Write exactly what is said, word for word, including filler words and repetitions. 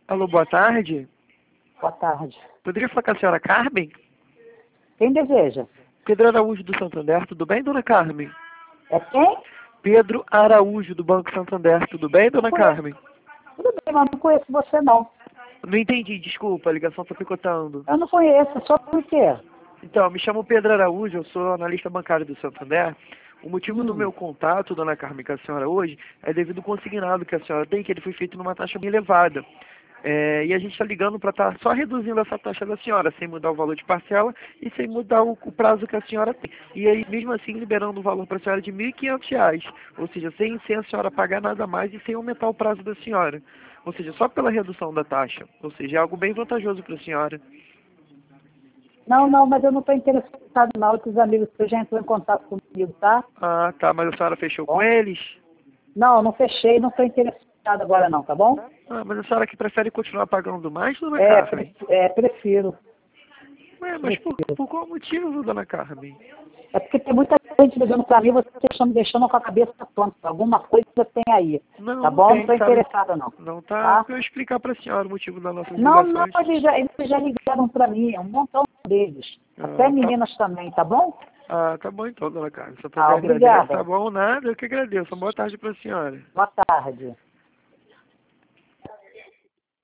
Alô, boa tarde. Boa tarde. Poderia falar com a senhora Carmen? Quem deseja? Pedro Araújo do Santander, tudo bem, dona Carmen? É quem? Pedro Araújo do Banco Santander, tudo bem, dona Não conheço. Carmen? Tudo bem, mas não conheço você não. Não entendi, desculpa, a ligação tá picotando. Eu não conheço, só por quê? Então, me chamo Pedro Araújo, eu sou analista bancário do Santander. O motivo do Hum. meu contato, dona Carmen, com a senhora hoje, é devido ao consignado que a senhora tem, que ele foi feito numa taxa bem elevada. É, e a gente está ligando para estar só reduzindo essa taxa da senhora, sem mudar o valor de parcela e sem mudar o, o prazo que a senhora tem. E aí, mesmo assim, liberando o valor para a senhora de mil e quinhentos reais, ou seja, sem, sem a senhora pagar nada mais e sem aumentar o prazo da senhora. Ou seja, só pela redução da taxa. Ou seja, é algo bem vantajoso para a senhora. Não, não, mas eu não estou interessado não. Outros amigos que já entrou em contato comigo, tá? Ah, tá, mas a senhora fechou Bom. com eles? Não, não fechei, não estou interessado agora não, tá bom? Ah, mas a senhora que prefere continuar pagando mais, dona É, Carmen? pre é prefiro. Ué, mas por, prefiro. por qual motivo, dona Carmen? É porque tem muita gente ligando para mim, vocês estão me deixando com a cabeça tonta. Alguma coisa tem aí. Não, Tá não bom? Não tem, estou sabe? interessada não. Não tá. Tá? Eu vou explicar para a senhora o motivo das nossas Não, não, ligações. eles já, eles já ligaram para mim, é um montão deles. Até Ah, tá, meninas também, tá bom? ah, tá bom então, dona Carmen. Só Ah, pra agradece, obrigada. tá bom? Nada, eu que agradeço. Uma boa tarde para a senhora. Boa tarde.